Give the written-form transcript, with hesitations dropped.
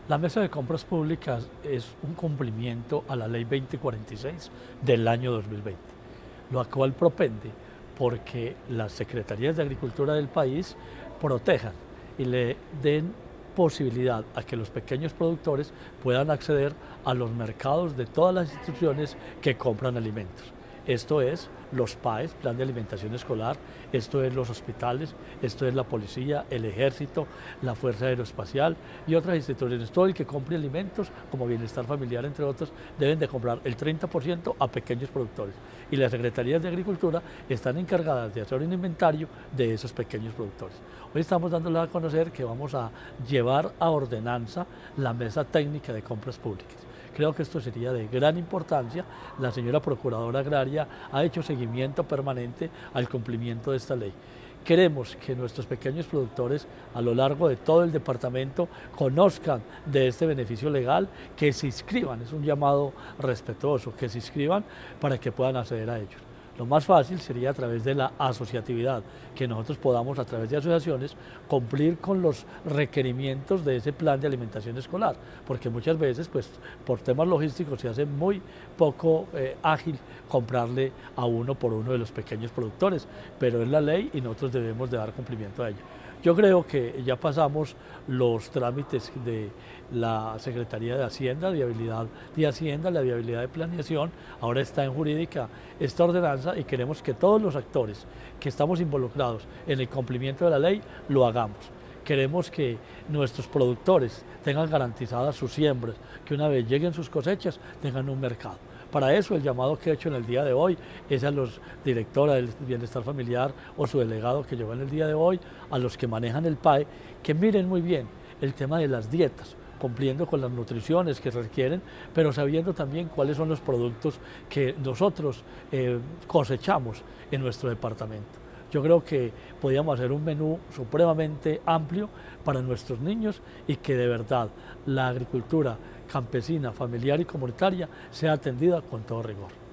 La mesa de compras públicas es un cumplimiento a la ley 2046 del año 2020, lo cual propende porque las secretarías de Agricultura del país protejan y le den posibilidad a que los pequeños productores puedan acceder a los mercados de todas las instituciones que compran alimentos. Esto es los PAES, Plan de Alimentación Escolar, esto es los hospitales, esto es la policía, el ejército, la Fuerza Aeroespacial y otras instituciones. Todo el que compre alimentos, como Bienestar Familiar, entre otros, deben de comprar el 30% a pequeños productores. Y las secretarías de Agricultura están encargadas de hacer un inventario de esos pequeños productores. Hoy estamos dándoles a conocer que vamos a llevar a ordenanza la mesa técnica de compras públicas. Creo que esto sería de gran importancia. La señora Procuradora Agraria ha hecho seguimiento permanente al cumplimiento de esta ley. Queremos que nuestros pequeños productores a lo largo de todo el departamento conozcan de este beneficio legal, que se inscriban, es un llamado respetuoso, que se inscriban para que puedan acceder a ellos. Lo más fácil sería a través de la asociatividad, que nosotros podamos a través de asociaciones cumplir con los requerimientos de ese plan de alimentación escolar, porque muchas veces pues por temas logísticos se hace muy poco ágil comprarle a uno por uno de los pequeños productores, pero es la ley y nosotros debemos de dar cumplimiento a ella. Yo creo que ya pasamos los trámites de la Secretaría de Hacienda, Viabilidad de Hacienda, la viabilidad de planeación, ahora está en jurídica esta ordenanza y queremos que todos los actores que estamos involucrados en el cumplimiento de la ley lo hagamos. Queremos que nuestros productores tengan garantizadas sus siembras, que una vez lleguen sus cosechas tengan un mercado. Para eso el llamado que he hecho en el día de hoy es a los directores del Bienestar Familiar o su delegado que llegó en el día de hoy, a los que manejan el PAE, que miren muy bien el tema de las dietas, cumpliendo con las nutriciones que requieren, pero sabiendo también cuáles son los productos que nosotros cosechamos en nuestro departamento. Yo creo que podíamos hacer un menú supremamente amplio para nuestros niños y que de verdad la agricultura campesina, familiar y comunitaria sea atendida con todo rigor.